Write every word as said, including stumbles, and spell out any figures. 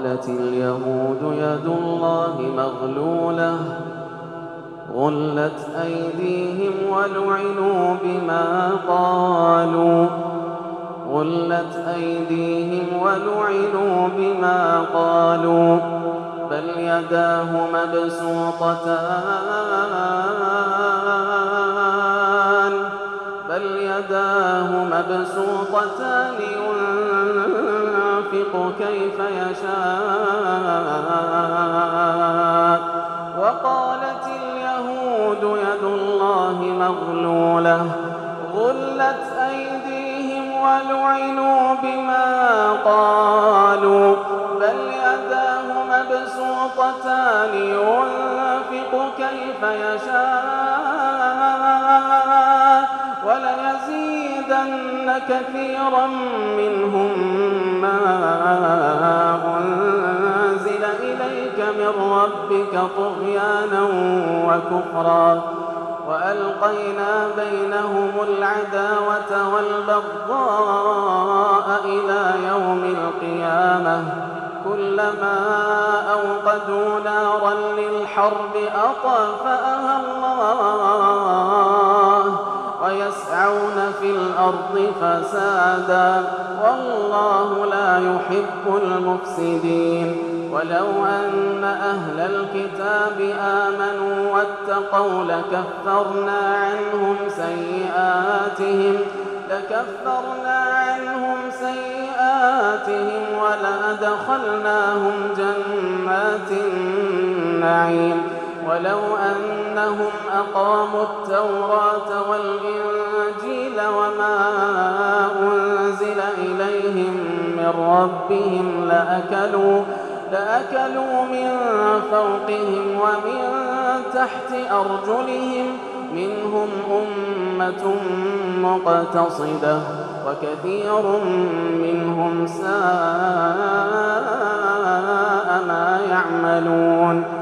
وقالت اليهود يد الله مغلولة غلت أيديهم ولعنوا بما قالوا غلت أيديهم ولعنوا بما قالوا بل يداه مبسوطتان بل يداه مبسوطتان ينفق كيف يشاء وقالت اليهود يد الله مغلولة غلت أيديهم ولعنوا بما قالوا بل يداه مبسوطتان ينفق كيف يشاء وليزيدن كثيرا منهم ما أنزل إليك من ربك طغيانا وكفرا وألقينا بينهم العداوة والبغضاء إلى يوم القيامة كلما أوقدوا نارا للحرب أطفأها الله ويسعون في الأرض فسادا والله لا يحب المفسدين ولو أن أهل الكتاب آمنوا واتقوا لكفرنا عنهم سيئاتهم لكفرنا عنهم سيئاتهم ولأدخلناهم جنات النعيم ولو أنهم أقاموا التوراة والإنجيل وما أنزل إليهم من ربهم لأكلوا لأكلوا من فوقهم ومن تحت أرجلهم منهم أمة مقتصدة وكثير منهم ساء ما يعملون.